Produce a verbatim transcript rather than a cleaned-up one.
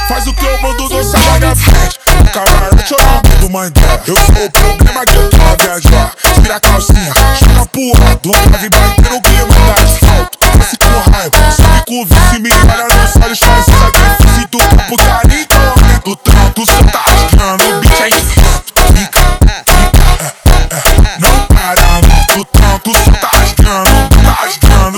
Faz o que eu mando, não sai da minha frente. O camarote eu não mando mãe dela. Eu sou o problema que eu tô a viajar. Tira a calcinha, joga pro alto. Grave bater no clima da asfalto. Desce com raiva, sobe com o vice. Me olha nos olhos, chama esse sacrifício do campo. Carinho, do tanto, cê tá rasgando. O beat é infanto, fica, fica, é, é, é. Não para não, do tanto, cê tá rasgando, tá rasgando.